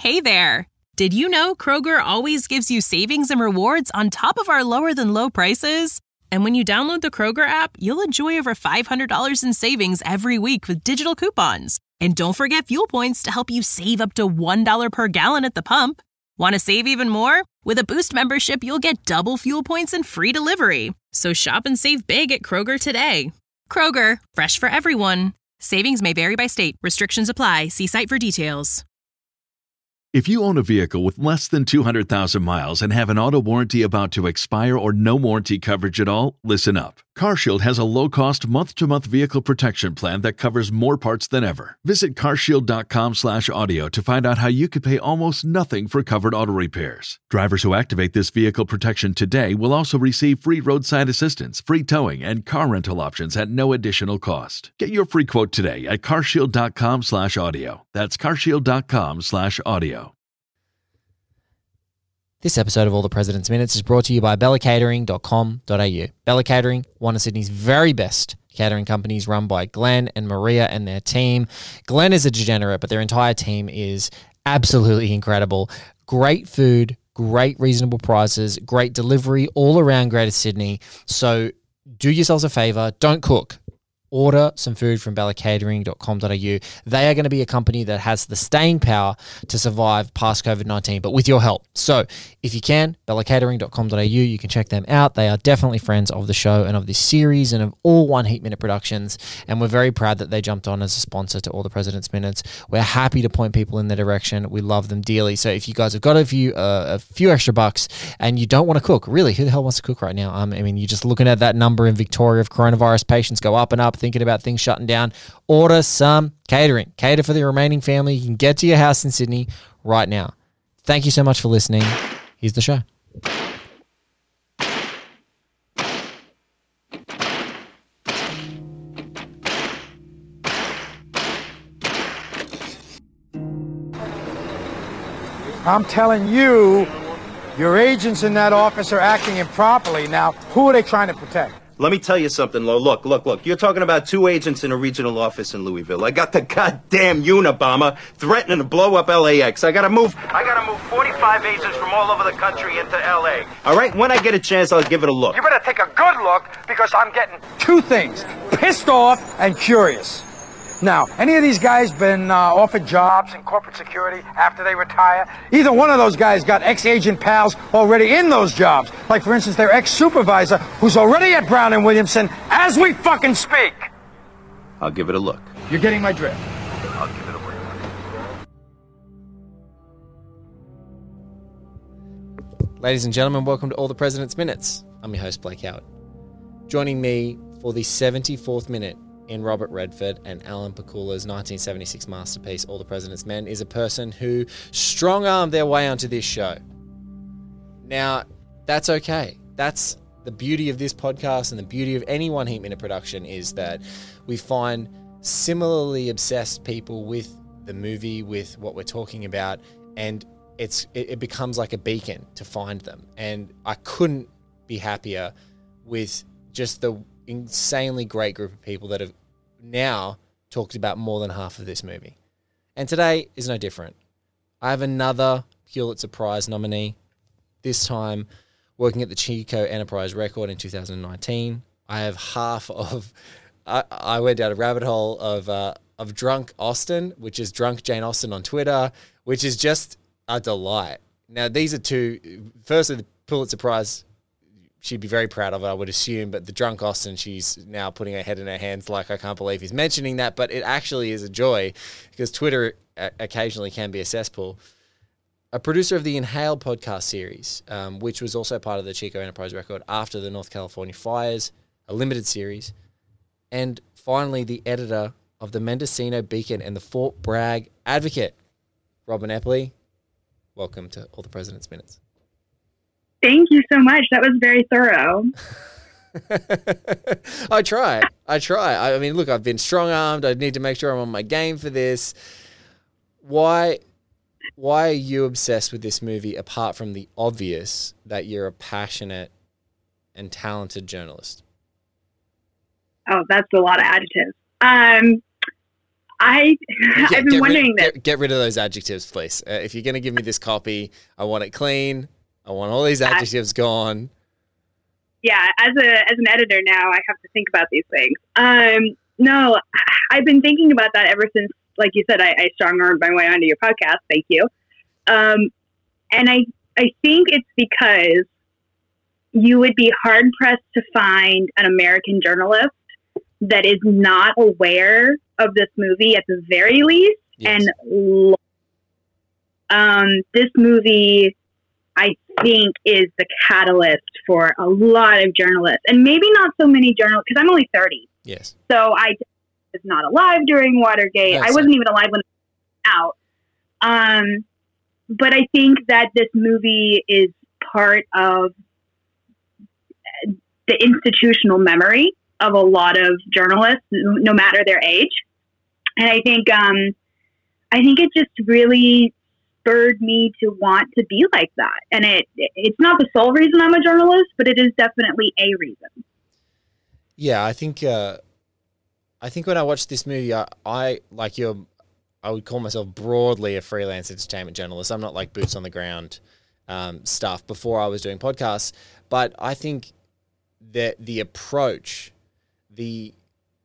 Hey there! Did you know Kroger always gives you savings and rewards on top of our lower-than-low prices? And when you download the Kroger app, you'll enjoy over $500 in savings every week with digital coupons. And don't forget fuel points to help you save up to $1 per gallon at the pump. Want to save even more? With a Boost membership, you'll get double fuel points and free delivery. So shop and save big at Kroger today. Kroger, fresh for everyone. Savings may vary by state. Restrictions apply. See site for details. If you own a vehicle with less than 200,000 miles and have an auto warranty about to expire or no warranty coverage at all, listen up. CarShield has a low-cost month-to-month vehicle protection plan that covers more parts than ever. Visit carshield.com/audio to find out how you could pay almost nothing for covered auto repairs. Drivers who activate this vehicle protection today will also receive free roadside assistance, free towing, and car rental options at no additional cost. Get your free quote today at carshield.com/audio. That's carshield.com/audio. This episode of All the President's Minutes is brought to you by bellacatering.com.au. Bella Catering, one of Sydney's very best catering companies, run by Glenn and Maria and their team. Glenn is a degenerate, but their entire team is absolutely incredible. Great food, great reasonable prices, great delivery all around Greater Sydney. So do yourselves a favor, don't cook. Order some food from bellacatering.com.au. They are going to be a company that has the staying power to survive past COVID-19, but with your help. So if you can, bellacatering.com.au, you can check them out. They are definitely friends of the show and of this series and of all One Heat Minute Productions. And we're very proud that they jumped on as a sponsor to All the President's Minutes. We're happy to point people in their direction. We love them dearly. So if you guys have got a few extra bucks and you don't want to cook, really, who the hell wants to cook right now? I mean, you're just looking at that number in Victoria of coronavirus patients go up and up, thinking about things shutting down. Order some catering. Cater for the remaining family. You can get to your house in Sydney right now. Thank you so much for listening. Here's the show. I'm telling you, your agents in that office are acting improperly. Now, who are they trying to protect? Let me tell you something, Lo. Look. You're talking about two agents in a regional office in Louisville. I got the goddamn Unabomber threatening to blow up LAX. I gotta move 45 agents from all over the country into LA. All right? When I get a chance, I'll give it a look. You better take a good look, because I'm getting two things: pissed off and curious. Now, any of these guys been offered jobs in corporate security after they retire? Either one of those guys got ex-agent pals already in those jobs. Like, for instance, their ex-supervisor, who's already at Brown and Williamson as we fucking speak. I'll give it a look. You're getting my drift. I'll give it a look. Ladies and gentlemen, welcome to All the President's Minutes. I'm your host, Blake Howard. Joining me for the 74th minute in Robert Redford and Alan Pakula's 1976 masterpiece, All the President's Men, is a person who strong-armed their way onto this show. Now, that's okay. That's the beauty of this podcast and the beauty of any One Heat Minute production, is that we find similarly obsessed people with the movie, with what we're talking about, and it becomes like a beacon to find them. And I couldn't be happier with just the insanely great group of people that have now talked about more than half of this movie. And today is no different. I have another Pulitzer Prize nominee, this time working at the Chico Enterprise Record in 2019. I have half of... I went down a rabbit hole of Drunk Austin, which is Drunk Jane Austen on Twitter, which is just a delight. Now, these are two... Firstly, the Pulitzer Prize... she'd be very proud of it, I would assume, but the Drunk Austin, she's now putting her head in her hands like, I can't believe he's mentioning that, but it actually is a joy, because Twitter occasionally can be a cesspool. A producer of the Inhale podcast series, which was also part of the Chico Enterprise Record after the North California fires, a limited series, and finally the editor of the Mendocino Beacon and the Fort Bragg Advocate, Robin Epley. Welcome to All the President's Minutes. Thank you so much. That was very thorough. I try. I mean, look, I've been strong-armed. I need to make sure I'm on my game for this. Why are you obsessed with this movie, apart from the obvious that you're a passionate and talented journalist? Oh, that's a lot of adjectives. I've been wondering this. Get rid of those adjectives, please. If you're going to give me this copy, I want it clean. I want all these adjectives gone. Yeah, as an editor now, I have to think about these things. No, I've been thinking about that ever since, like you said, I strong-armed my way onto your podcast. Thank you. And I think it's because you would be hard-pressed to find an American journalist that is not aware of this movie at the very least. Yes. And this movie, I think, is the catalyst for a lot of journalists, and maybe not so many journalists, because I'm only 30. Yes. So I was not alive during Watergate. I wasn't even alive when it came out. But I think that this movie is part of the institutional memory of a lot of journalists, no matter their age. And I think it just really spurred me to want to be like that. And it's not the sole reason I'm a journalist, but it is definitely a reason. Yeah, I think when I watched this movie, I would call myself broadly a freelance entertainment journalist. I'm not like boots on the ground stuff before I was doing podcasts, but I think that the approach, the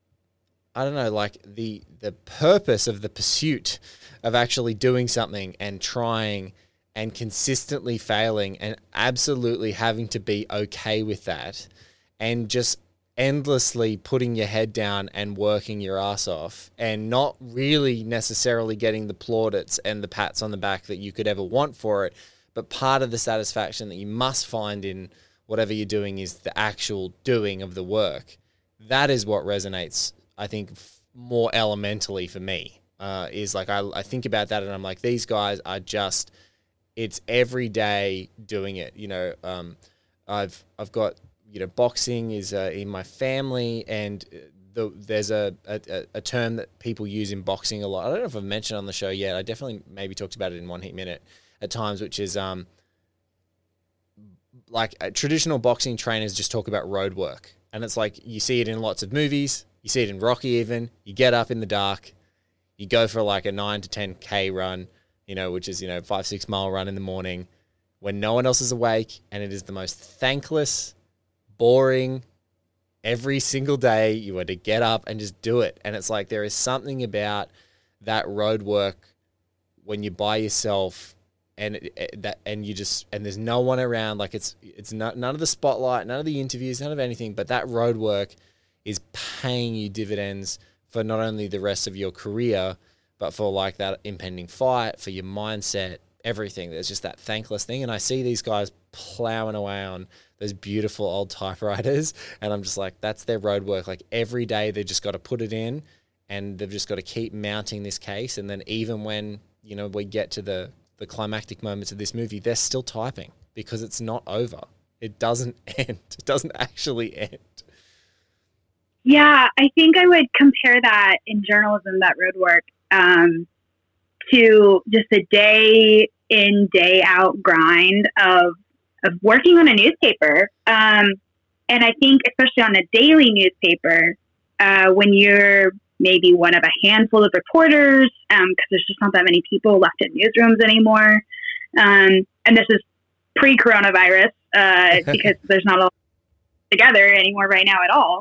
purpose of the pursuit of actually doing something and trying and consistently failing and absolutely having to be okay with that and just endlessly putting your head down and working your ass off and not really necessarily getting the plaudits and the pats on the back that you could ever want for it. But part of the satisfaction that you must find in whatever you're doing is the actual doing of the work. That is what resonates, I think, more elementally for me. Is like I think about that and I'm like, these guys are just, it's every day doing it. You know, I've got, you know, boxing is in my family, and there's a term that people use in boxing a lot. I don't know if I've mentioned on the show yet. I definitely maybe talked about it in One Heat Minute at times, which is traditional boxing trainers just talk about road work. And it's like you see it in lots of movies. You see it in Rocky even. You get up in the dark. You go for like a 9 to 10K run, you know, which is, 5-6 mile run in the morning when no one else is awake. And it is the most thankless, boring, every single day you are to get up and just do it. And it's like there is something about that road work when you're by yourself and there's no one around. Like it's none of the spotlight, none of the interviews, none of anything, but that road work is paying you dividends for not only the rest of your career, but for like that impending fight, for your mindset, everything. There's just that thankless thing. And I see these guys plowing away on those beautiful old typewriters, and I'm just like, that's their road work. Like every day they've just got to put it in, and they've just got to keep mounting this case. And then even when, we get to the climactic moments of this movie, they're still typing because it's not over. It doesn't end. It doesn't actually end. Yeah, I think I would compare that in journalism, that road work, to just a day in, day out grind of working on a newspaper. And I think especially on a daily newspaper, when you're maybe one of a handful of reporters, because there's just not that many people left in newsrooms anymore. And this is pre-coronavirus, because there's not a lot together anymore right now at all.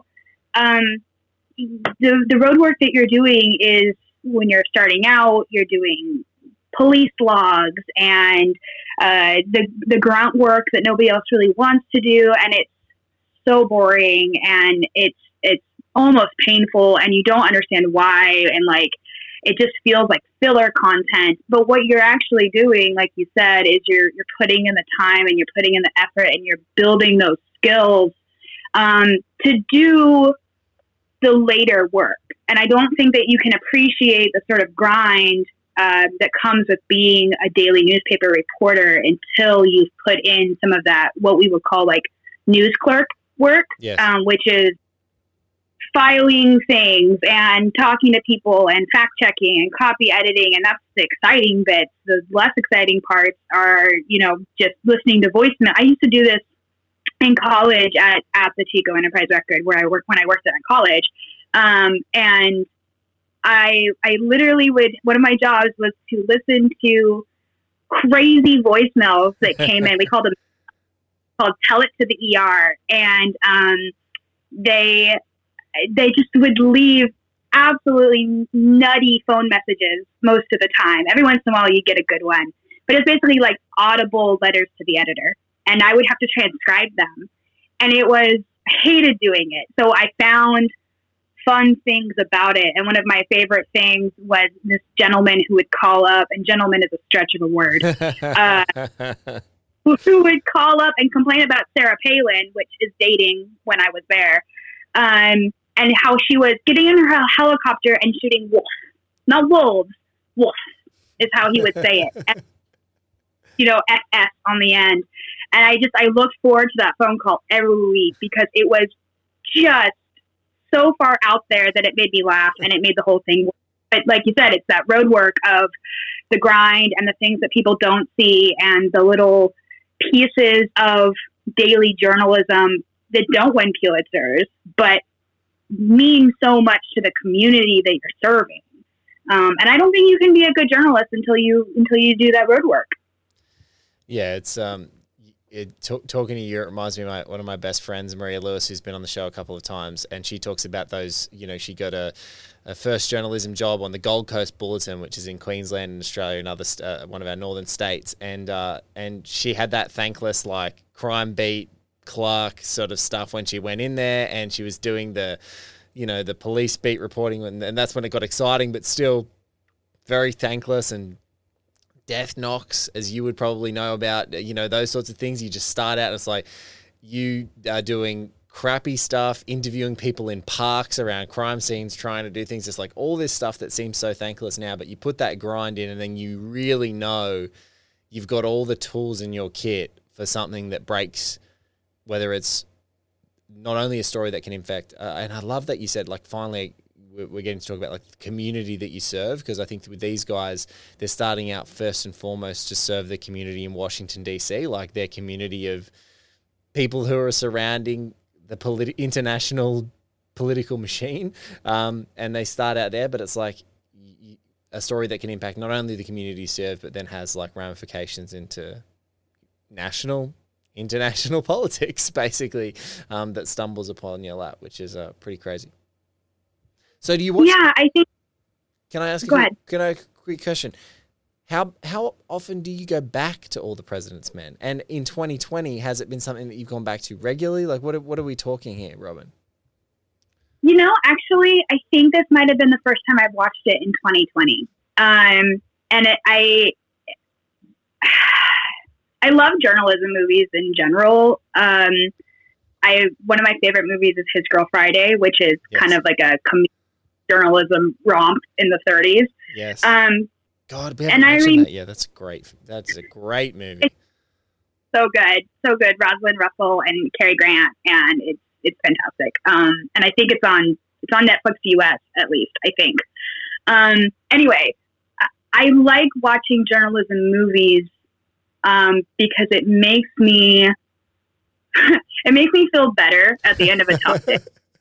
The road work that you're doing is when you're starting out, you're doing police logs and the grunt work that nobody else really wants to do, and it's so boring and it's almost painful, and you don't understand why, and like it just feels like filler content. But what you're actually doing, like you said, is you're putting in the time and you're putting in the effort and you're building those skills to do the later work. And I don't think that you can appreciate the sort of grind that comes with being a daily newspaper reporter until you've put in some of that, what we would call like news clerk work, yes. Which is filing things and talking to people and fact checking and copy editing. And that's the exciting bits. The less exciting parts are, just listening to voicemail. I used to do this in college at the Chico Enterprise Record when I worked there in college. And I literally one of my jobs was to listen to crazy voicemails that came in. We called Tell It to the ER. And they just would leave absolutely nutty phone messages most of the time. Every once in a while you get a good one. But it's basically like audible letters to the editor. And I would have to transcribe them. And I hated doing it. So I found fun things about it. And one of my favorite things was this gentleman who would call up, and gentleman is a stretch of a word, who would call up and complain about Sarah Palin, which is dating when I was there, and how she was getting in her helicopter and shooting wolves. Not wolves, wolf is how he would say it. FS on the end. And I looked forward to that phone call every week because it was just so far out there that it made me laugh and it made the whole thing work. But like you said, it's that road work of the grind and the things that people don't see and the little pieces of daily journalism that don't win Pulitzers, but mean so much to the community that you're serving. And I don't think you can be a good journalist until you do that road work. Yeah, it's talking to you, it reminds me of one of my best friends, Maria Lewis, who's been on the show a couple of times, and she talks about those, she got a first journalism job on the Gold Coast Bulletin, which is in Queensland in Australia, another one of our northern states, and she had that thankless like crime beat clerk sort of stuff when she went in there, and she was doing the police beat reporting, and that's when it got exciting, but still very thankless and death knocks, as you would probably know about, those sorts of things. You just start out and it's like you are doing crappy stuff, interviewing people in parks around crime scenes, trying to do things, just like all this stuff that seems so thankless now, but you put that grind in and then you really know you've got all the tools in your kit for something that breaks, whether it's not only a story that can infect, and I love that you said, like, finally, we're getting to talk about like the community that you serve, because I think with these guys, they're starting out first and foremost to serve the community in Washington, D.C., like their community of people who are surrounding the international political machine. And they start out there, but it's like a story that can impact not only the community you serve, but then has like ramifications into national, international politics, basically, that stumbles upon your lap, which is pretty crazy. So do you watch? Yeah, I think. Can I ask? Go ahead. Can I quick question? How often do you go back to All the President's Men? And in 2020, has it been something that you've gone back to regularly? Like, what are we talking here, Robin? Actually, I think this might have been the first time I've watched it in 2020. And I love journalism movies in general. One of my favorite movies is His Girl Friday, which is kind of like a journalism romp in the 30s. Yes. God, we haven't mentioned that. Yeah, that's great. That's a great movie. It's so good. Rosalind Russell and Cary Grant, and it's fantastic. And I think it's on Netflix US at least, I think. Anyway, I like watching journalism movies because it makes me feel better at the end of a tough day.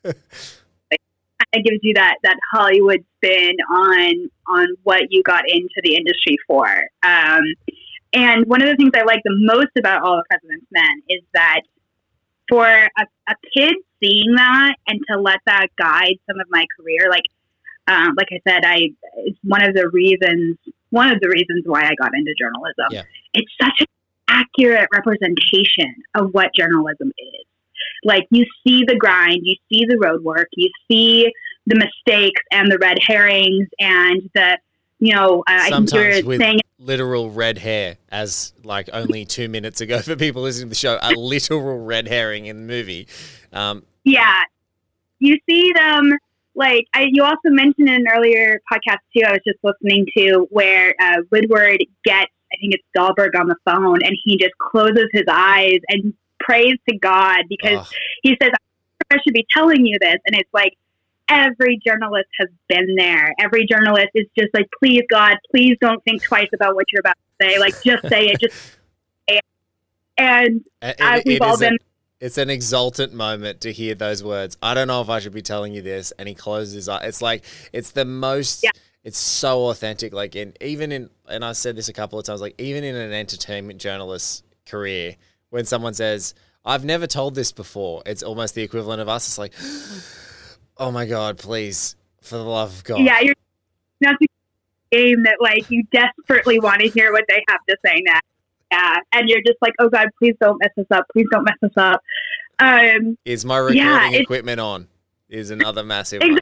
It gives you that Hollywood spin on what you got into the industry for. And one of the things I like the most about All the President's Men is that for a kid seeing that and to let that guide some of my career, like I said, it's one of the reasons why I got into journalism. Yeah. It's such an accurate representation of what journalism is. Like, you see the grind, you see the road work, you see the mistakes and the red herrings and the, I think you're with saying literal red hair, as like only 2 minutes ago for people listening to the show, a literal red herring in the movie. Yeah. You see them, like, you also mentioned in an earlier podcast too, I was just listening to, where Woodward gets, I think it's Dahlberg on the phone, and he just closes his eyes and prays to God because he says, I should be telling you this. And it's like, every journalist has been there. Every journalist is just like, please, God, please don't think twice about what you're about to say. Like, just say it. Just say it. And we've all been. It's an exultant moment to hear those words. I don't know if I should be telling you this. And he closes his eyes. It's like, it's the most, it's so authentic. Like, and I said this a couple of times, like, even in an entertainment journalist's career, when someone says, I've never told this before, it's almost the equivalent of us. It's like, oh my God, please, for the love of God. Yeah, you're not the game that, like, you desperately want to hear what they have to say next. Yeah, and you're just like, oh God, please don't mess this up. Please don't mess this up. Is my recording equipment on? Is another massive one.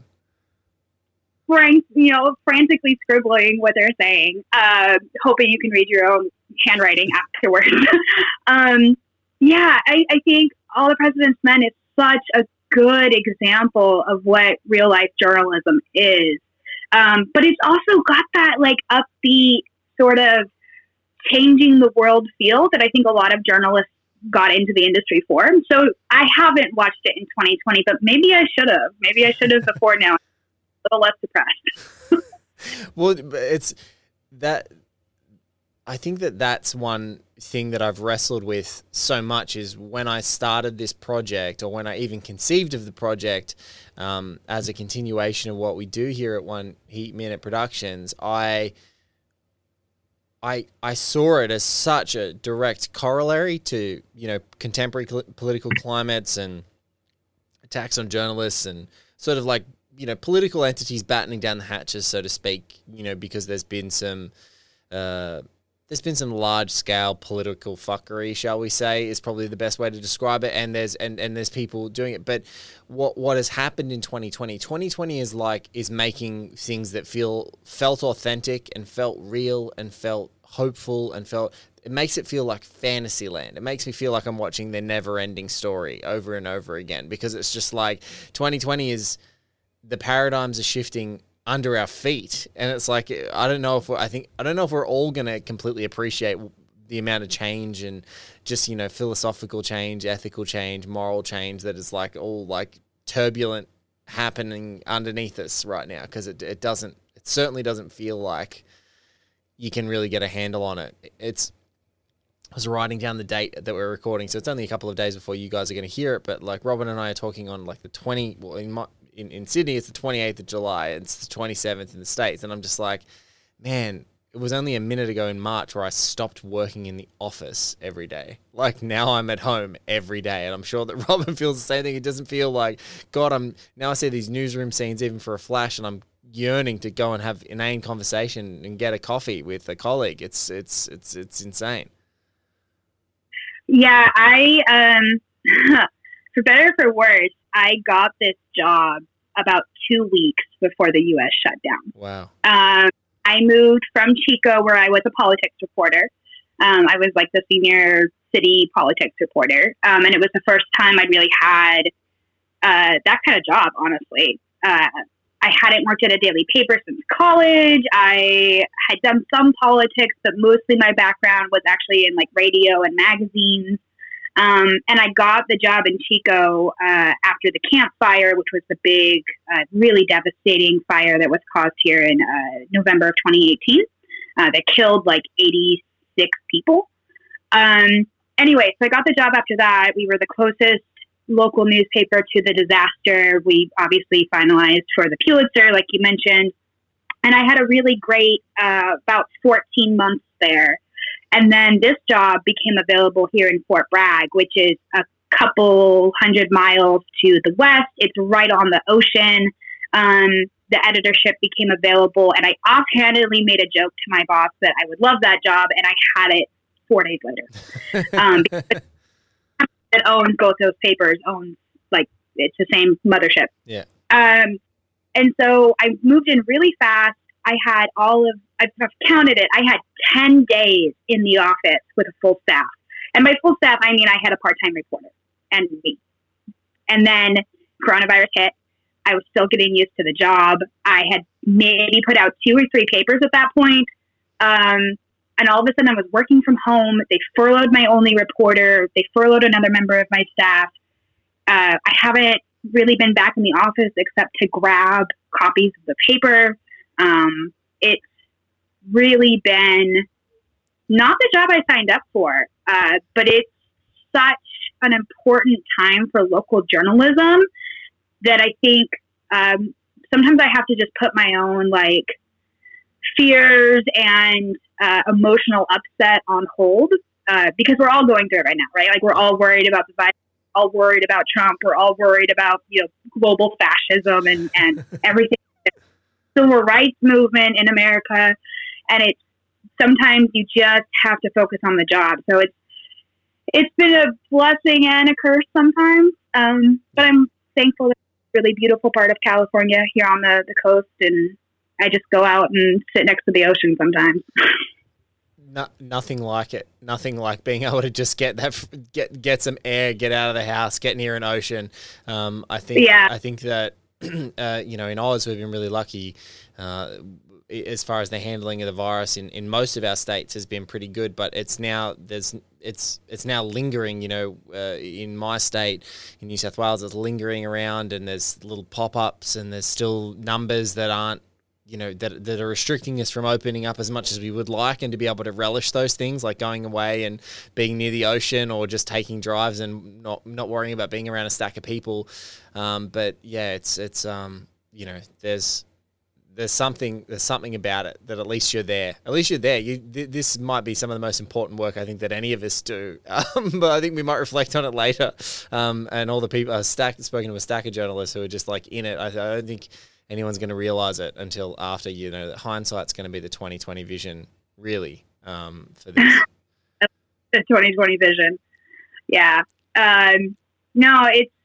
Frantically scribbling what they're saying, hoping you can read your own handwriting afterwards. I think All the President's Men is such a good example of what real life journalism is. But it's also got that like upbeat sort of changing the world feel that I think a lot of journalists got into the industry for. So I haven't watched it in 2020, but maybe I should have. Maybe I should have before now. A little less depressed. Well, it's that. I think that's one thing that I've wrestled with so much is when I started this project, or when I even conceived of the project as a continuation of what we do here at One Heat Minute Productions. I saw it as such a direct corollary to, contemporary political climates and attacks on journalists and sort of like, political entities battening down the hatches, so to speak, because there's been some large scale political fuckery, shall we say, is probably the best way to describe it. And there's people doing it. But what has happened in 2020 is making things that felt authentic and felt real and felt hopeful and it makes it feel like fantasy land. It makes me feel like I'm watching the never ending story over and over again, because it's just like 2020 is, the paradigms are shifting under our feet, and it's like I don't know if we're all going to completely appreciate the amount of change and just philosophical change, ethical change, moral change that is like all like turbulent happening underneath us right now, because it certainly doesn't feel like you can really get a handle on it. I was writing down the date that we're recording, so it's only a couple of days before you guys are going to hear it, but like Robin and I are talking on like in Sydney, it's the 28th of July. It's the 27th in the States. And I'm just like, man, it was only a minute ago in March where I stopped working in the office every day. Like now I'm at home every day. And I'm sure that Robin feels the same thing. It doesn't feel like, God, now I see these newsroom scenes even for a flash, and I'm yearning to go and have inane conversation and get a coffee with a colleague. It's insane. Yeah, for better or for worse, I got this job about 2 weeks before the U.S. shut down. Wow. I moved from Chico, where I was a politics reporter. I was like the senior city politics reporter. And it was the first time I'd really had that kind of job, honestly. I hadn't worked at a daily paper since college. I had done some politics, but mostly my background was actually in like radio and magazines. And I got the job in Chico after the Camp Fire, which was the big, really devastating fire that was caused here in November of 2018 that killed like 86 people. Anyway, so I got the job after that. We were the closest local newspaper to the disaster. We obviously finalized for the Pulitzer, like you mentioned. And I had a really great about 14 months there. And then this job became available here in Fort Bragg, which is a couple 100 miles to the west. It's right on the ocean. The editorship became available, and I offhandedly made a joke to my boss that I would love that job, and I had it 4 days later. That owns both those papers owns, like, it's the same mothership. Yeah. And so I moved in really fast. I had I've counted it. I had 10 days in the office with a full staff. And by full staff, I mean I had a part-time reporter and me. And then coronavirus hit. I was still getting used to the job. I had maybe put out 2 or 3 papers at that point. And all of a sudden I was working from home. They furloughed my only reporter. They furloughed another member of my staff. I haven't really been back in the office except to grab copies of the paper. It's really been not the job I signed up for, but it's such an important time for local journalism that I think sometimes I have to just put my own like fears and emotional upset on hold because we're all going through it right now, right? Like we're all worried about the virus, all worried about Trump, we're all worried about global fascism and everything. Civil rights movement in America, and it's sometimes you just have to focus on the job. So it's been a blessing and a curse sometimes, but I'm thankful that it's a really beautiful part of California here on the coast, and I just go out and sit next to the ocean sometimes. Nothing like it. Nothing like being able to just get some air, get out of the house, get near an ocean. I think that in Oz we've been really lucky. As far as the handling of the virus in most of our states has been pretty good, but it's now lingering. In my state, in New South Wales, it's lingering around, and there's little pop-ups, and there's still numbers that aren't, that are restricting us from opening up as much as we would like, and to be able to relish those things like going away and being near the ocean or just taking drives and not worrying about being around a stack of people. But yeah, it's there's something about it that at least you're there. At least you're there. This might be some of the most important work I think that any of us do. But I think we might reflect on it later. And all the people, spoken to a stack of journalists who are just like in it. I don't think anyone's going to realize it until after, that hindsight's going to be the 2020 vision, really, for this. The 2020 vision. Yeah. No,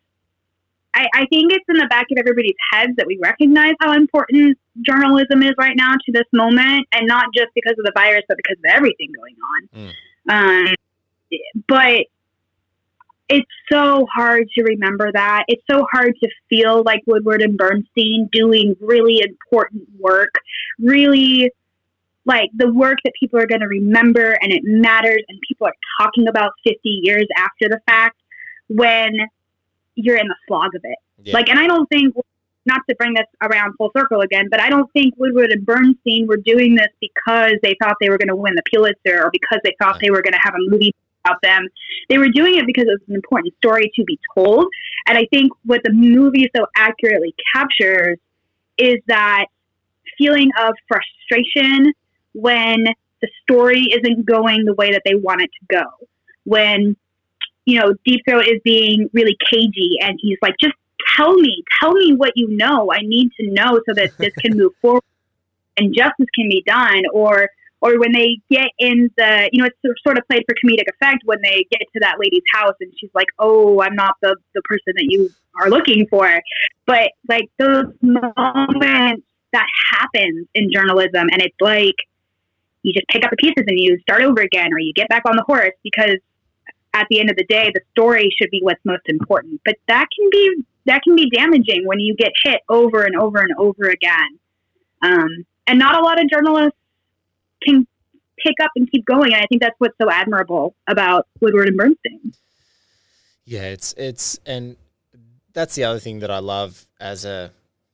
I think it's in the back of everybody's heads that we recognize how important journalism is right now to this moment, and not just because of the virus, but because of everything going on. But it's so hard to remember that. It's so hard to feel like Woodward and Bernstein doing really important work, really like the work that people are going to remember, and it matters, and people are talking about 50 years after the fact when you're in the slog of it. Yeah. And I don't think, not to bring this around full circle again, but I don't think Woodward and Bernstein were doing this because they thought they were going to win the Pulitzer, or because they thought they were going to have a movie about them. They were doing it because it was an important story to be told. And I think what the movie so accurately captures is that feeling of frustration when the story isn't going the way that they want it to go. When Deep Throat is being really cagey, and he's like, just tell me what you know. I need to know so that this can move forward and justice can be done. Or when they get in the, it's sort of played for comedic effect when they get to that lady's house and she's like, oh, I'm not the person that you are looking for. But like those moments that happens in journalism, and it's like, you just pick up the pieces and you start over again, or you get back on the horse, because at the end of the day, the story should be what's most important. But that can be damaging when you get hit over and over and over again. And not a lot of journalists can pick up and keep going. And I think that's what's so admirable about Woodward and Bernstein. Yeah, it's and that's the other thing that I love as a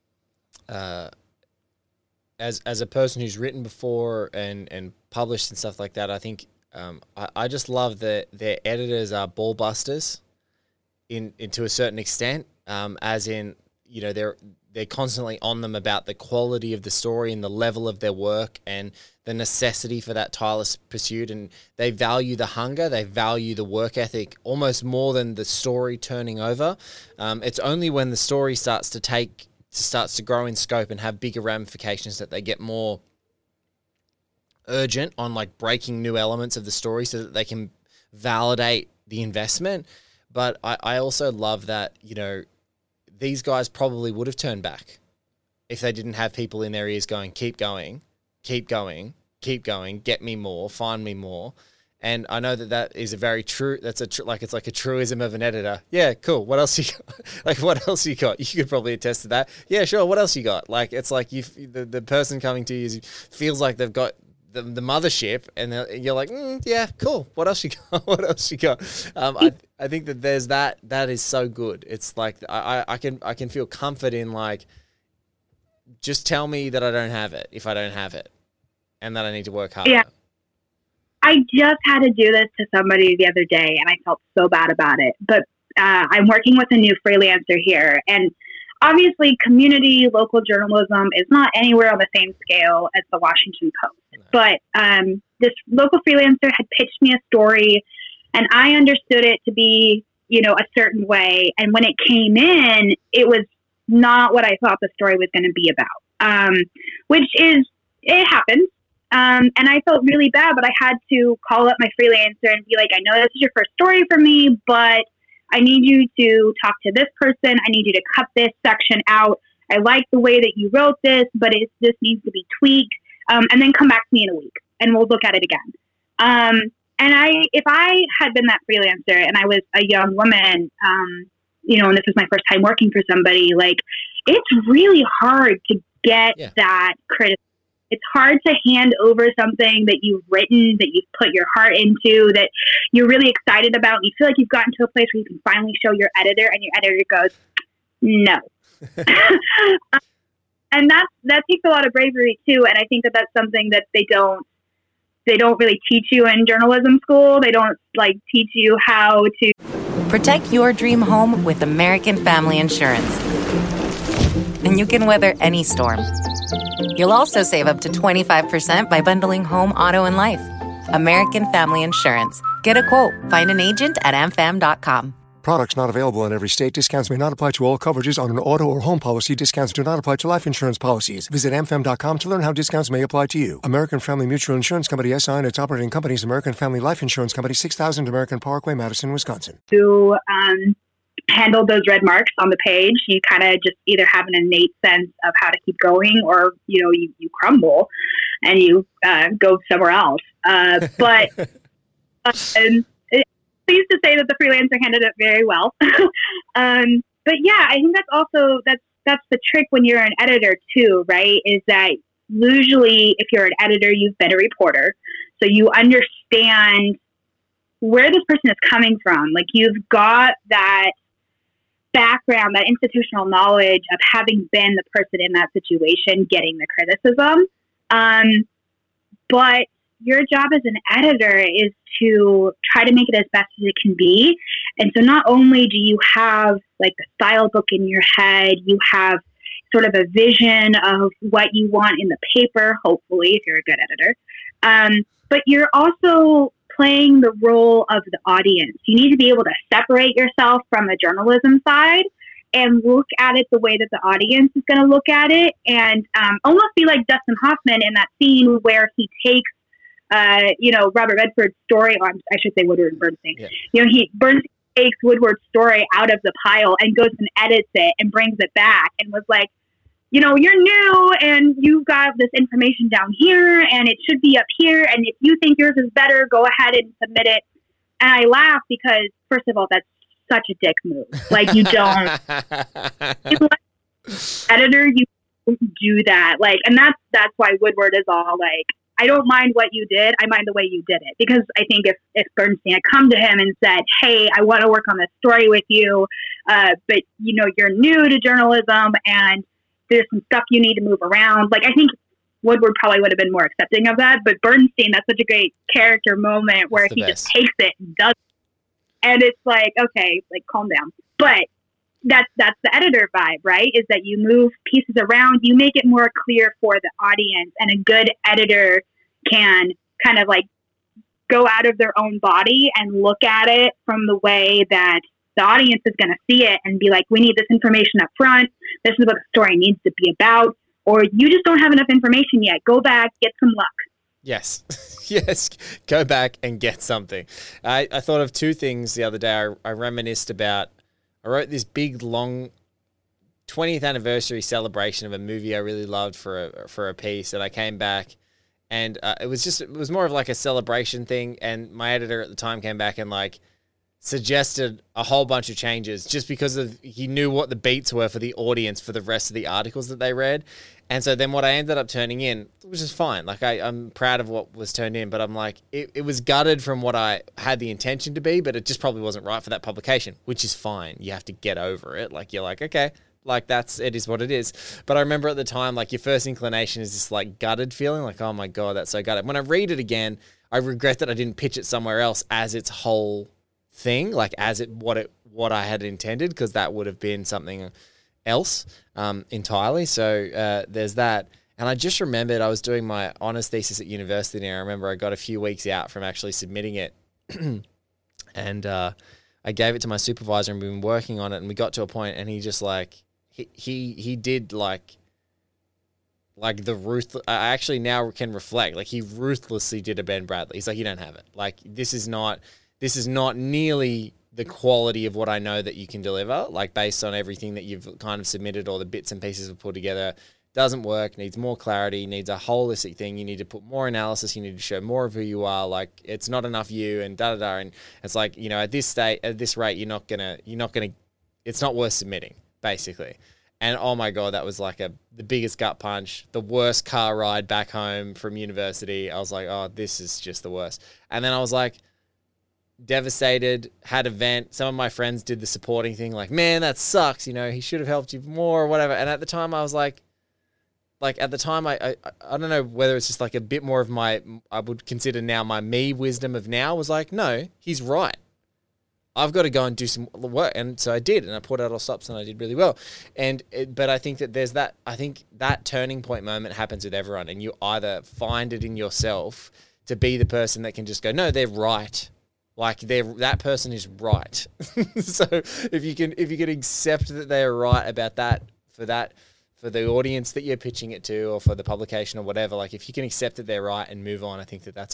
person who's written before and published and stuff like that. I think I just love that their editors are ball busters to a certain extent, as in, they're constantly on them about the quality of the story and the level of their work and the necessity for that tireless pursuit. And they value the hunger, they value the work ethic almost more than the story turning over. It's only when the story starts to grow in scope and have bigger ramifications that they get more urgent on like breaking new elements of the story so that they can validate the investment. But I also love that, these guys probably would have turned back if they didn't have people in their ears going, keep going, keep going, keep going, get me more, find me more. And I know that is a very true, it's like a truism of an editor. Yeah, cool. What else you got? Like, what else you got? You could probably attest to that. Yeah, sure. What else you got? Like, it's like the person coming to you feels like they've got the mothership, and you're like, yeah, cool. What else you got? What else you got? I think that there's that is so good. It's like I can feel comfort in like, just tell me that I don't have it if I don't have it, and that I need to work harder. Yeah, I just had to do this to somebody the other day, and I felt so bad about it. But I'm working with a new freelancer here, and obviously community local journalism is not anywhere on the same scale as the Washington Post. But this local freelancer had pitched me a story, and I understood it to be, a certain way. And when it came in, it was not what I thought the story was going to be about, it happens. And I felt really bad, but I had to call up my freelancer and be like, I know this is your first story for me, but I need you to talk to this person. I need you to cut this section out. I like the way that you wrote this, but this needs to be tweaked. And then come back to me in a week and we'll look at it again. If I had been that freelancer and I was a young woman, and this was my first time working for somebody, like, it's really hard to get that criticism. It's hard to hand over something that you've written, that you've put your heart into, that you're really excited about. And you feel like you've gotten to a place where you can finally show your editor, and your editor goes, no. And that takes a lot of bravery too. And I think that that's something that they don't really teach you in journalism school. They don't teach you how to protect your dream home with American Family Insurance. And you can weather any storm. You'll also save up to 25% by bundling home, auto, and life. American Family Insurance. Get a quote. Find an agent at amfam.com. Products not available in every state. Discounts may not apply to all coverages on an auto or home policy. Discounts do not apply to life insurance policies. Visit amfam.com to learn how discounts may apply to you. American Family Mutual Insurance Company, SI, and its operating companies, American Family Life Insurance Company, 6000 American Parkway, Madison, Wisconsin. To handle those red marks on the page, you kind of just either have an innate sense of how to keep going, or you crumble and you go somewhere else. But pleased to say that the freelancer handled it very well. But yeah, I think that's the trick when you're an editor too, right? Is that usually if you're an editor, you've been a reporter, so you understand where this person is coming from. Like, you've got that background, that institutional knowledge of having been the person in that situation getting the criticism. But your job as an editor is to try to make it as best as it can be. And so not only do you have the style book in your head, you have sort of a vision of what you want in the paper, hopefully, if you're a good editor. But you're also playing the role of the audience. You need to be able to separate yourself from the journalism side and look at it the way that the audience is going to look at it, and almost be like Dustin Hoffman in that scene where he takes Robert Redford's story, or I should say Woodward and Bernstein. Yeah. Bernstein takes Woodward's story out of the pile and goes and edits it and brings it back and was like, you're new and you've got this information down here and it should be up here. And if you think yours is better, go ahead and submit it. And I laugh because, first of all, that's such a dick move. You don't, editor, you don't do that. And that's why Woodward is all I don't mind what you did. I mind the way you did it. Because I think if Bernstein had come to him and said, hey, I want to work on this story with you, but you're new to journalism and there's some stuff you need to move around. I think Woodward probably would have been more accepting of that. But Bernstein, that's such a great character moment where he just takes it and does it. And it's okay, calm down. But that's the editor vibe, right? Is that you move pieces around, you make it more clear for the audience, and a good editor can kind of go out of their own body and look at it from the way that the audience is going to see it and be like, we need this information up front. This is what the story needs to be about. Or you just don't have enough information yet. Go back, get some luck. Yes. Yes. Go back and get something. I thought of two things the other day. I reminisced about, I wrote this big, long 20th anniversary celebration of a movie I really loved for a piece, and I came back and it was more of a celebration thing. And my editor at the time came back and suggested a whole bunch of changes just because he knew what the beats were for the audience for the rest of the articles that they read. And so then what I ended up turning in, which is fine. I'm proud of what was turned in, but I'm it was gutted from what I had the intention to be, but it just probably wasn't right for that publication, which is fine. You have to get over it. You're okay, it is what it is. But I remember at the time, your first inclination is this gutted feeling, oh my God, that's so gutted. When I read it again, I regret that I didn't pitch it somewhere else as its whole thing, like as what I had intended, because that would have been something else entirely. So there's that. And I just remembered I was doing my honours thesis at university, and I remember I got a few weeks out from actually submitting it. And I gave it to my supervisor, and we've been working on it, and we got to a point, and he just like, he did like the I actually now can reflect, like he ruthlessly did a Ben Bradley. He's like, you don't have it. Like, this is not nearly the quality of what I know that you can deliver, like based on everything that you've kind of submitted or the bits and pieces we've put together. Doesn't work, needs more clarity, needs a holistic thing. You need to put more analysis, you need to show more of who you are. Like, it's not enough you and da-da-da. And it's like, you know, at this rate, you're not gonna, it's not worth submitting, basically. And oh my God, that was like the biggest gut punch, the worst car ride back home from university. I was like, oh, this is just the worst. And then I was like, devastated, had a vent. Some of my friends did the supporting thing, like, man, that sucks. You know, he should have helped you more or whatever. And at the time I was like at the time, I don't know whether it's just like a bit more of my, I would consider now my me wisdom of now was like, no, he's right. I've got to go and do some work. And so I did, and I put out all stops and I did really well. But I think that I think that turning point moment happens with everyone, and you either find it in yourself to be the person that can just go, no, they're right. Like that person is right. So if you can accept that they're right about that, for the audience that you're pitching it to, or for the publication or whatever, like if you can accept that they're right and move on, I think that's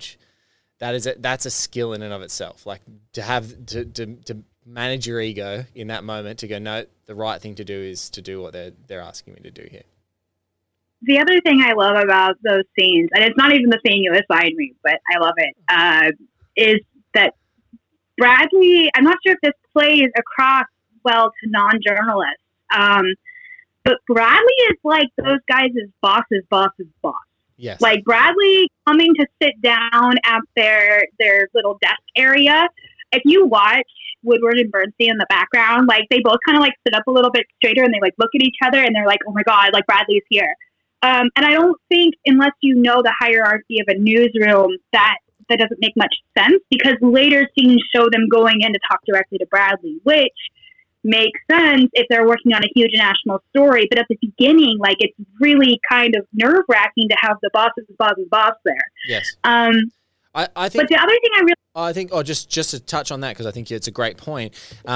a skill in and of itself. Like to have to manage your ego in that moment, to go, no, the right thing to do is to do what they're asking me to do here. The other thing I love about those scenes, and it's not even the scene you assigned me, but I love it, is that Bradley, I'm not sure if this plays across well to non-journalists, but Bradley is like those guys' boss's boss's boss. Yes. Like Bradley coming to sit down at their little desk area. If you watch Woodward and Bernstein in the background, like they both kind of like sit up a little bit straighter, and they like look at each other, and they're like, oh my God, like Bradley's here. And I don't think, unless you know the hierarchy of a newsroom, that doesn't make much sense, because later scenes show them going in to talk directly to Bradley, which makes sense if they're working on a huge national story. But at the beginning, like, it's really kind of nerve-wracking to have the boss's boss's boss there. Yes. I think. But the other thing I think, just to touch on that, because I think it's a great point.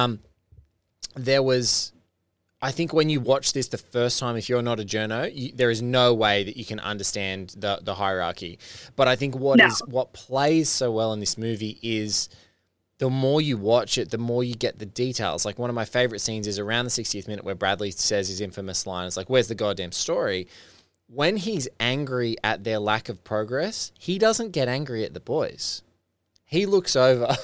I think when you watch this the first time, if you're not a journo, there is no way that you can understand the hierarchy. But I think what plays so well in this movie is the more you watch it, the more you get the details. Like, one of my favorite scenes is around the 60th minute where Bradley says his infamous line. It's like, where's the goddamn story? When he's angry at their lack of progress, he doesn't get angry at the boys. He looks over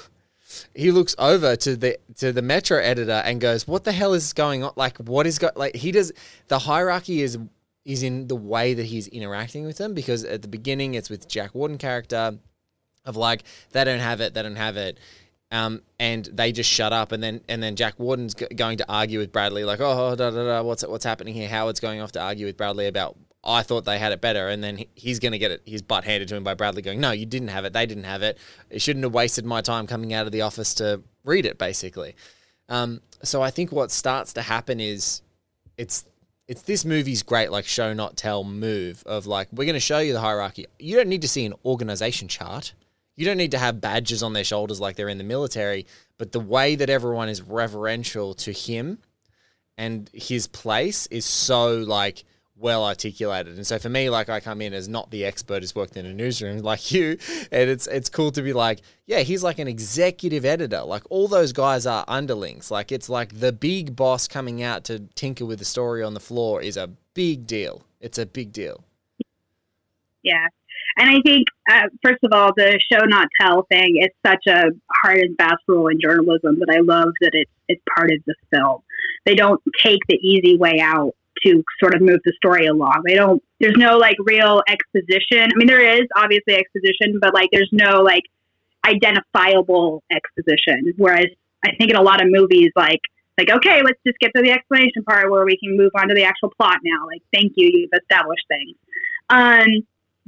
to the Metro editor and goes, what the hell is going on? Like, what is the hierarchy is in the way that he's interacting with them, because at the beginning it's with Jack Warden character of like, they don't have it. And they just shut up, and then Jack Warden's going to argue with Bradley, like, what's happening here? Howard's going off to argue with Bradley about, I thought they had it better, and then he's going to get his butt handed to him by Bradley, going, no, you didn't have it, they didn't have it. It shouldn't have wasted my time coming out of the office to read it, basically. So I think what starts to happen is it's this movie's great, like, show not tell move of like, we're going to show you the hierarchy. You don't need to see an organization chart. You don't need to have badges on their shoulders like they're in the military, but the way that everyone is reverential to him and his place is so, like, well articulated. And so for me, like, I come in as not the expert who's worked in a newsroom like you, and it's cool to be like, yeah, he's like an executive editor. Like, all those guys are underlings. Like, it's like the big boss coming out to tinker with the story on the floor is a big deal. It's a big deal. Yeah. And I think, first of all, the show not tell thing is such a hard and fast rule in journalism that I love that it's part of the film. They don't take the easy way out to sort of move the story along. There's no like real exposition. I mean, there is obviously exposition, but like there's no like identifiable exposition. Whereas I think in a lot of movies, like, okay, let's just get to the explanation part where we can move on to the actual plot now. Like, thank you, you've established things.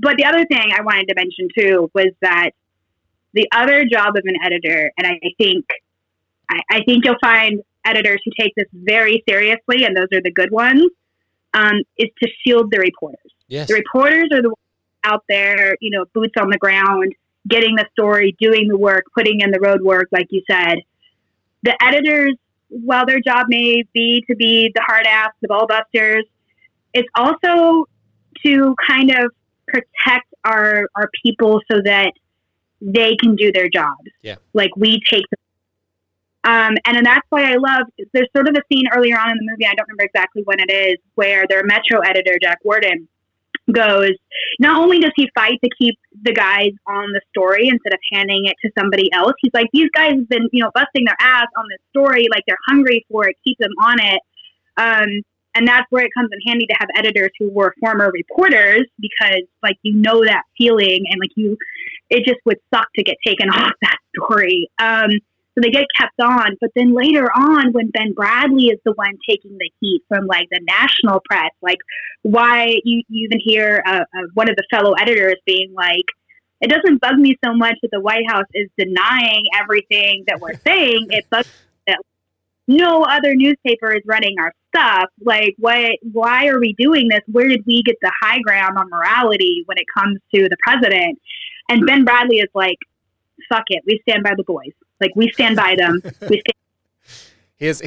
But the other thing I wanted to mention too was that the other job of an editor, and I think you'll find editors who take this very seriously, and those are the good ones, is to shield the reporters. Yes. The reporters are the ones out there, boots on the ground, getting the story, doing the work, putting in the road work, like you said. The editors, while their job may be to be the hard ass, the ball busters, it's also to kind of protect our people so that they can do their jobs. Yeah. Like we take them. And that's why I love, there's sort of a scene earlier on in the movie, I don't remember exactly when it is, where their Metro editor, Jack Warden, goes, not only does he fight to keep the guys on the story instead of handing it to somebody else, he's like, these guys have been, busting their ass on this story, like they're hungry for it, keep them on it. And that's where it comes in handy to have editors who were former reporters, because like, that feeling, and like it just would suck to get taken off that story. So they get kept on. But then later on, when Ben Bradley is the one taking the heat from like the national press, like why you even hear one of the fellow editors being like, it doesn't bug me so much that the White House is denying everything that we're saying. It bugs me that no other newspaper is running our stuff. Like, why are we doing this? Where did we get the high ground on morality when it comes to the president? And Ben Bradley is like, fuck it. We stand by the boys. Like, we stand by them. Here's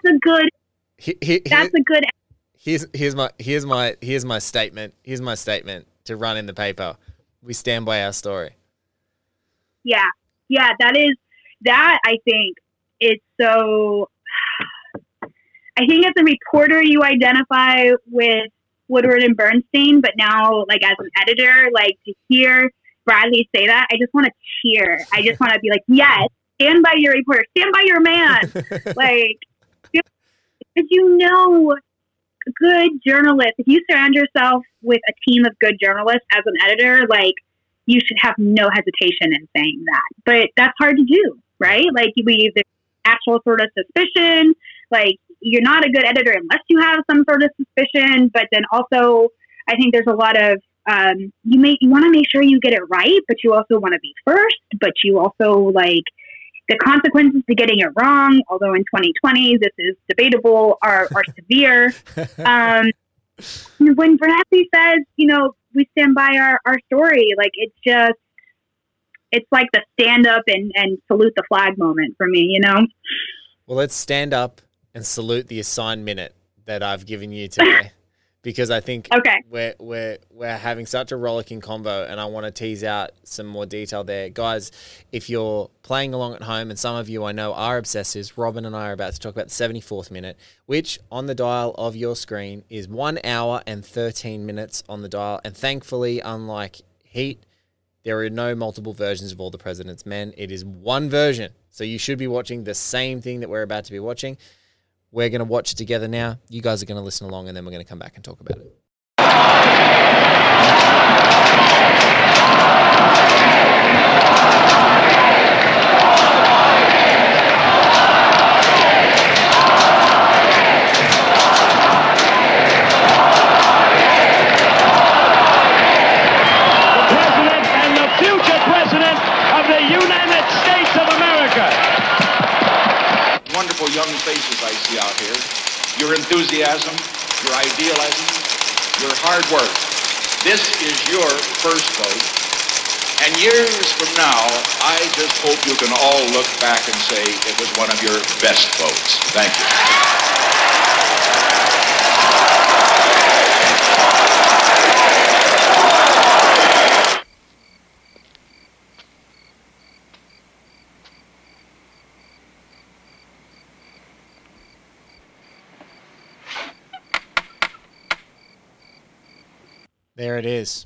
my statement. Here's my statement to run in the paper. We stand by our story. Yeah. Yeah, that I think is so, I think as a reporter, you identify with Woodward and Bernstein, but now like as an editor, like to hear Bradley say that, I just want to cheer. I just want to be like, yes, stand by your reporter, stand by your man. Like, because good journalists, if you surround yourself with a team of good journalists as an editor, like you should have no hesitation in saying that. But that's hard to do, right? Like there's actual sort of suspicion, like you're not a good editor unless you have some sort of suspicion. But then also, I think there's a lot of you want to make sure you get it right, but you also want to be first. But you also like the consequences to getting it wrong. Although in 2020 this is debatable, are severe. When Bradley says, we stand by our story, like it's like the stand up and salute the flag moment for me. Well, let's stand up and salute the assigned minute that I've given you today, because I think we're having such a rollicking combo, and I want to tease out some more detail there. Guys, if you're playing along at home, and some of you I know are obsessives, Robin and I are about to talk about the 74th minute, which on the dial of your screen is 1 hour and 13 minutes on the dial. And thankfully, unlike Heat, there are no multiple versions of All the President's Men. It is one version. So you should be watching the same thing that we're about to be watching. We're going to watch it together now. You guys are going to listen along, and then we're going to come back and talk about it. The President and the future President of the United States of America. Wonderful young faces I see out here. Your enthusiasm, your idealism, your hard work. This is your first vote. And years from now, I just hope you can all look back and say it was one of your best votes. Thank you. There it is.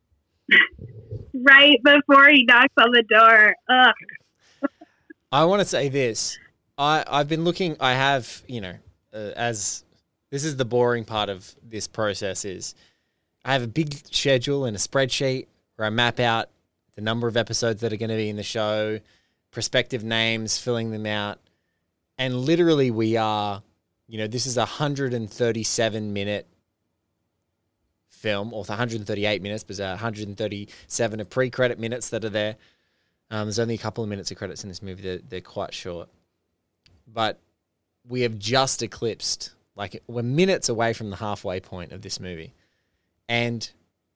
Right before he knocks on the door. Ugh. I want to say this. I've been looking, I have, as this is the boring part of this process is I have a big schedule and a spreadsheet where I map out the number of episodes that are going to be in the show, prospective names, filling them out. And literally we are, this is a 137-minute film, or 138 minutes, but 137 of pre-credit minutes that are there. There's only a couple of minutes of credits in this movie. They're quite short. But we have just eclipsed, like, we're minutes away from the halfway point of this movie. And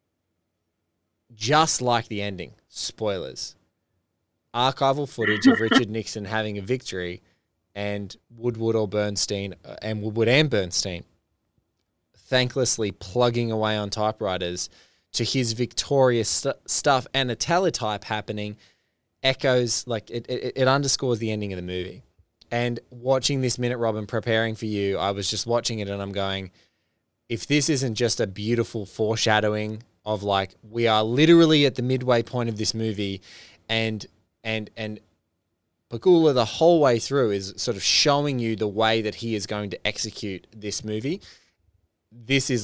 just like the ending, spoilers, archival footage of Richard Nixon having a victory and Woodward and Bernstein thanklessly plugging away on typewriters to his victorious stuff and a teletype happening echoes, like, it underscores the ending of the movie. And watching this minute, Robin, preparing for you, I was just watching it and I'm going, if this isn't just a beautiful foreshadowing of, like, we are literally at the midway point of this movie, and Pakula the whole way through is sort of showing you the way that he is going to execute this movie. This is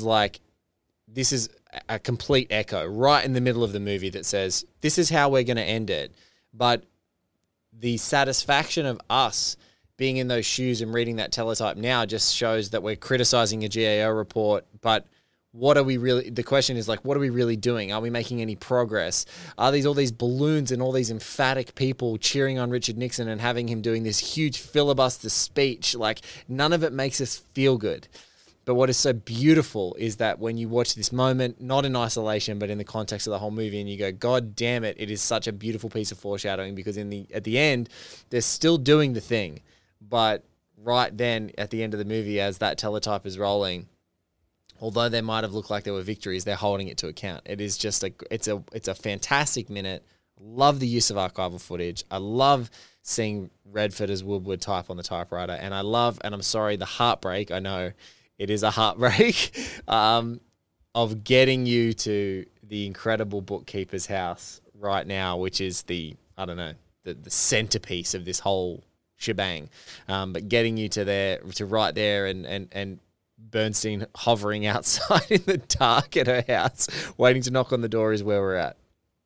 a complete echo right in the middle of the movie that says, this is how we're going to end it. But the satisfaction of us being in those shoes and reading that teletype now just shows that we're criticizing a GAO report, but what are we really, the question is, like, what are we really doing? Are we making any progress? Are these all these balloons and all these emphatic people cheering on Richard Nixon and having him doing this huge filibuster speech? Like, none of it makes us feel good. But what is so beautiful is that when you watch this moment, not in isolation, but in the context of the whole movie, and you go, God damn it, it is such a beautiful piece of foreshadowing, because at the end, they're still doing the thing. But right then, at the end of the movie, as that teletype is rolling, although they might have looked like there were victories, they're holding it to account. It is just it's a fantastic minute. Love the use of archival footage. I love seeing Redford as Woodward type on the typewriter, and I'm sorry, the heartbreak, I know it is a heartbreak, of getting you to the incredible bookkeeper's house right now, which is the centerpiece of this whole shebang. But getting you to right there and Bernstein hovering outside in the dark at her house, waiting to knock on the door, is where we're at.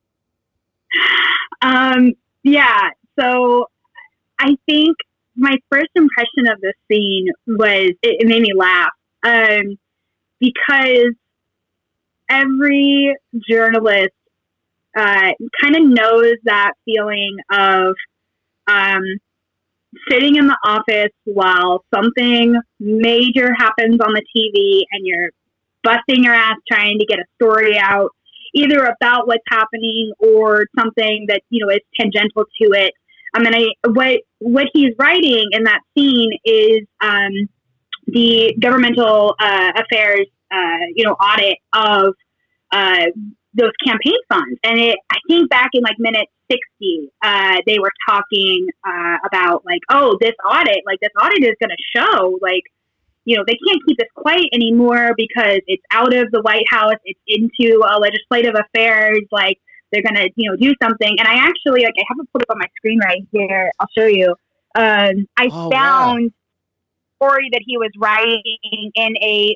Yeah. So I think my first impression of this scene was, it made me laugh, because every journalist kind of knows that feeling of sitting in the office while something major happens on the TV and you're busting your ass trying to get a story out, either about what's happening or something that, is tangential to it. What he's writing in that scene is the governmental affairs, audit of those campaign funds. And I think back in minute 60, they were talking about this audit is going to show they can't keep this quiet anymore because it's out of the White House, it's into legislative affairs, they're going to, do something. And I actually, I have it put up on my screen right here. I'll show you. I found a story that he was writing in a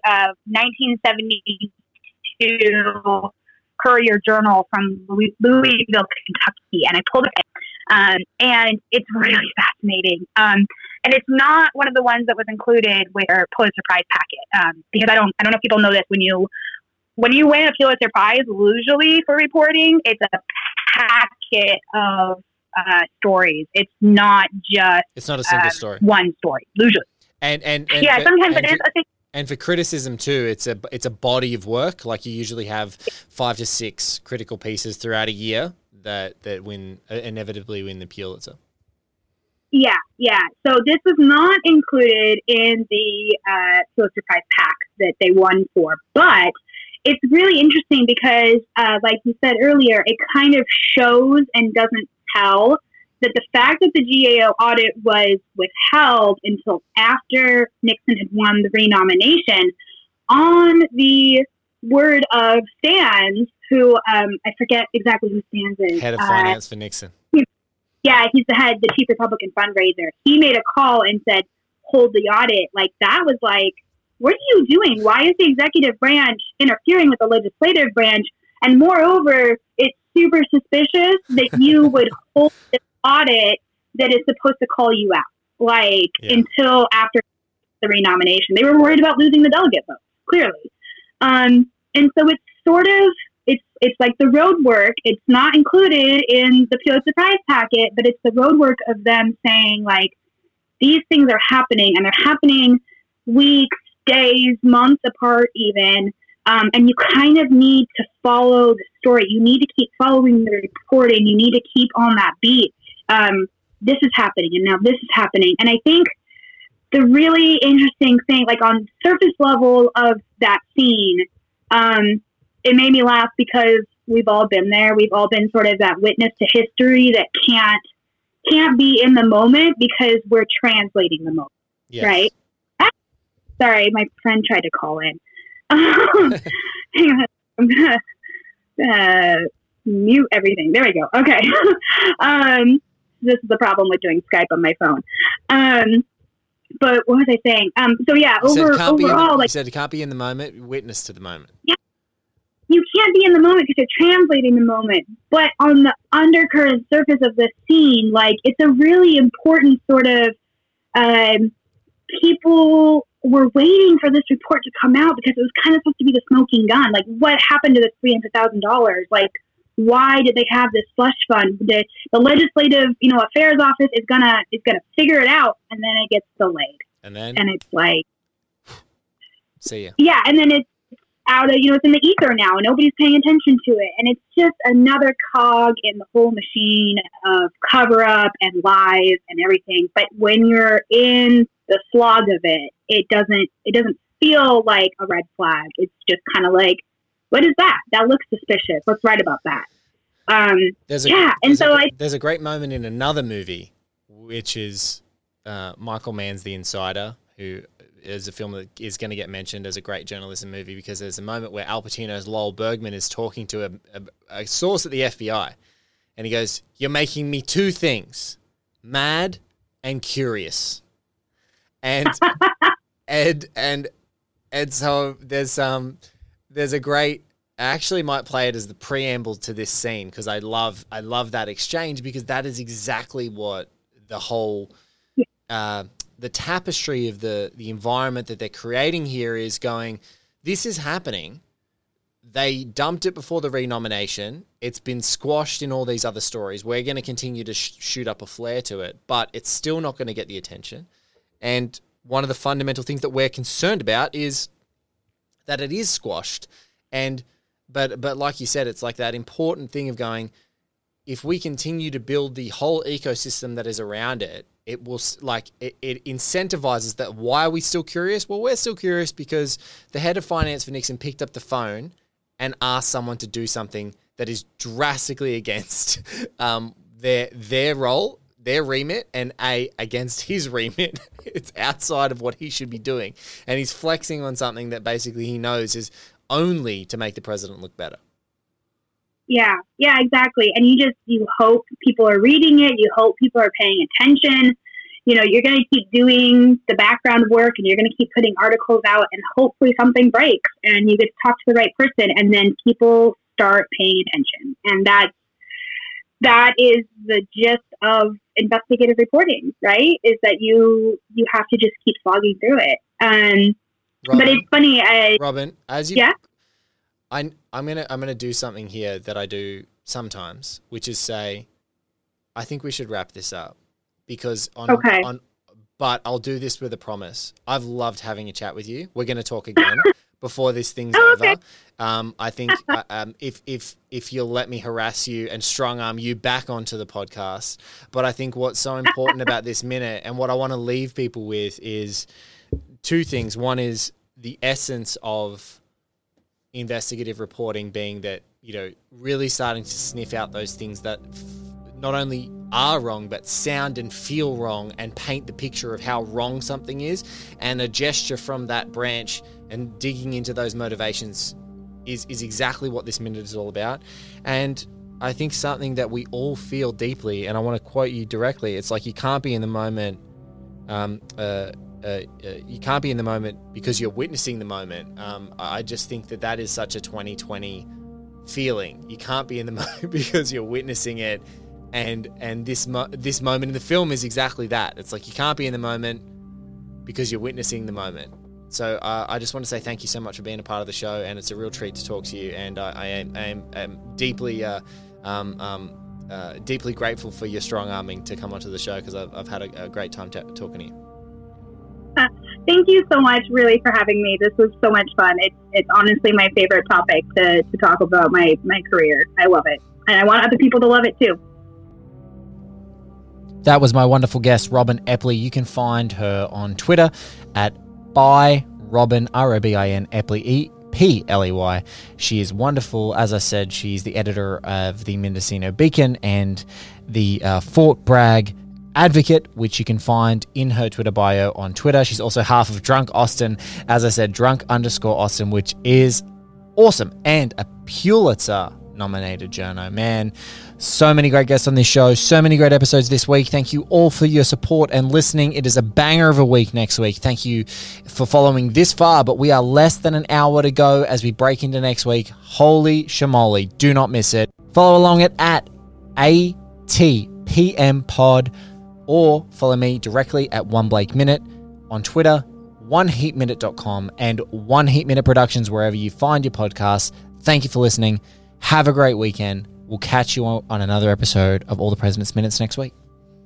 1972 Courier Journal from Louisville, Kentucky. And I pulled it and it's really fascinating. And it's not one of the ones that was included with our Pulitzer Prize packet. Because I don't know if people know this, when you win a Pulitzer Prize, usually for reporting, it's a packet of stories. It's not a single story. One story, usually. And sometimes it is a thing. And for criticism too, it's a body of work. Like, you usually have 5 to 6 critical pieces throughout a year that inevitably win the Pulitzer. Yeah. So this was not included in the Pulitzer Prize pack that they won for, but it's really interesting because, like you said earlier, it kind of shows and doesn't tell that the fact that the GAO audit was withheld until after Nixon had won the renomination, on the word of Stans, who I forget exactly who Stans is. Head of finance for Nixon. Yeah, he's the chief Republican fundraiser. He made a call and said, hold the audit. That was what are you doing? Why is the executive branch interfering with the legislative branch? And moreover, it's super suspicious that you would hold this audit that is supposed to call you out, until after the renomination. They were worried about losing the delegate vote, clearly. And so it's sort of, it's like the road work. It's not included in the Pulitzer Prize packet, but it's the road work of them saying, like, these things are happening, and they're happening weeks, days, months apart even. And you kind of need to follow the story. You need to keep following the reporting. You need to keep on that beat. This is happening, and now this is happening. And I think the really interesting thing, like on surface level of that scene, it made me laugh because we've all been there. We've all been sort of that witness to history that can't be in the moment because we're translating the moment, right? Sorry, my friend tried to call in. Hang on, I'm gonna mute everything. There we go. Okay. This is the problem with doing Skype on my phone. But what was I saying? So yeah, overall, you said it can't be in the moment. Witness to the moment. Yeah. You can't be in the moment because you're translating the moment. But on the undercurrent surface of the scene, like, it's a really important sort of, people were waiting for this report to come out because it was kind of supposed to be the smoking gun. Like, what happened to the $300,000? Like, why did they have this slush fund? The legislative, affairs office is gonna figure it out, and then it gets delayed. And it's like, see ya. Yeah, and then it's out of, it's in the ether now, and nobody's paying attention to it, and it's just another cog in the whole machine of cover up and lies and everything. But when you're in the slog of it, it doesn't feel like a red flag. It's just kind of like, what is that? That looks suspicious. Let's write about that. There's a great moment in another movie, which is Michael Mann's The Insider, who is a film that is going to get mentioned as a great journalism movie because there's a moment where Al Pacino's Lowell Bergman is talking to a source at the FBI, and he goes, "You're making me two things, mad and curious." And so there's a great, I actually might play it as the preamble to this scene because I love that exchange because that is exactly what the whole the tapestry of the environment that they're creating here is going, this is happening. They dumped it before the renomination. It's been squashed in all these other stories. We're going to continue to shoot up a flare to it, but it's still not going to get the attention. And one of the fundamental things that we're concerned about is that it is squashed. But like you said, it's like that important thing of going, if we continue to build the whole ecosystem that is around it, it will, like, it incentivizes that. Why are we still curious? Well, we're still curious because the head of finance for Nixon picked up the phone and asked someone to do something that is drastically against their role, their remit, and against his remit. It's outside of what he should be doing. And he's flexing on something that basically he knows is only to make the president look better. Yeah, exactly. And you hope people are reading it. You hope people are paying attention. You're going to keep doing the background work and you're going to keep putting articles out and hopefully something breaks and you get to talk to the right person and then people start paying attention. And that is the gist of investigative reporting, right? Is that you have to just keep slogging through it. Robin, but it's funny. Robin, I'm gonna do something here that I do sometimes, which is say, I think we should wrap this up because but I'll do this with a promise. I've loved having a chat with you. We're going to talk again before this thing's over. I think if you'll let me harass you and strong arm you back onto the podcast. But I think what's so important about this minute and what I want to leave people with is two things. One is the essence of investigative reporting being that, really starting to sniff out those things that not only are wrong, but sound and feel wrong and paint the picture of how wrong something is. And a gesture from that branch and digging into those motivations is exactly what this minute is all about. And I think something that we all feel deeply, and I want to quote you directly, it's like you can't be in the moment. You can't be in the moment because you're witnessing the moment. I just think that is such a 2020 feeling. You can't be in the moment because you're witnessing it. And this moment in the film is exactly that. It's like you can't be in the moment because you're witnessing the moment. So I just want to say thank you so much for being a part of the show, and it's a real treat to talk to you. And I am deeply deeply grateful for your strong arming to come onto the show, because I've had a great time talking to you. Thank you so much, really, for having me. This was so much fun. It's honestly my favorite topic to talk about my career. I love it, and I want other people to love it too. That was my wonderful guest, Robin Epley. You can find her on Twitter at @ByRobin, ROBIN, Epley, EPLEY. She is wonderful. As I said, she's the editor of the Mendocino Beacon and the Fort Bragg Advocate, which you can find in her Twitter bio on Twitter. She's also half of Drunk Austin. As I said, Drunk_Austin, which is awesome, and a Pulitzer-nominated journo. Man, so many great guests on this show, so many great episodes this week. Thank you all for your support and listening. It is a banger of a week next week. Thank you for following this far, but we are less than an hour to go as we break into next week. Holy shamoly, do not miss it. Follow along at ATPM or follow me directly at OneBlakeMinute on Twitter, OneHeatMinute.com, and One Heat Minute Productions wherever you find your podcasts. Thank you for listening. Have a great weekend. We'll catch you on another episode of All the President's Minutes next week.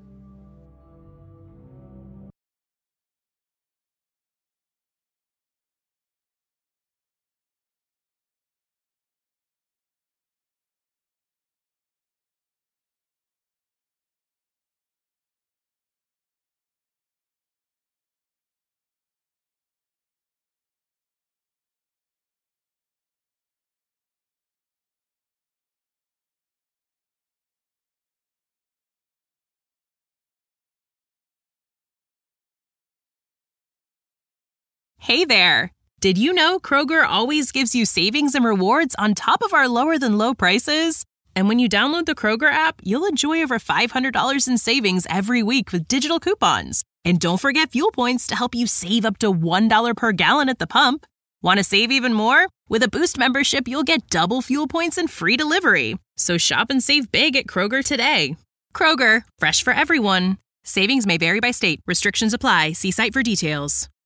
Hey there! Did you know Kroger always gives you savings and rewards on top of our lower-than-low prices? And when you download the Kroger app, you'll enjoy over $500 in savings every week with digital coupons. And don't forget fuel points to help you save up to $1 per gallon at the pump. Want to save even more? With a Boost membership, you'll get double fuel points and free delivery. So shop and save big at Kroger today. Kroger, fresh for everyone. Savings may vary by state. Restrictions apply. See site for details.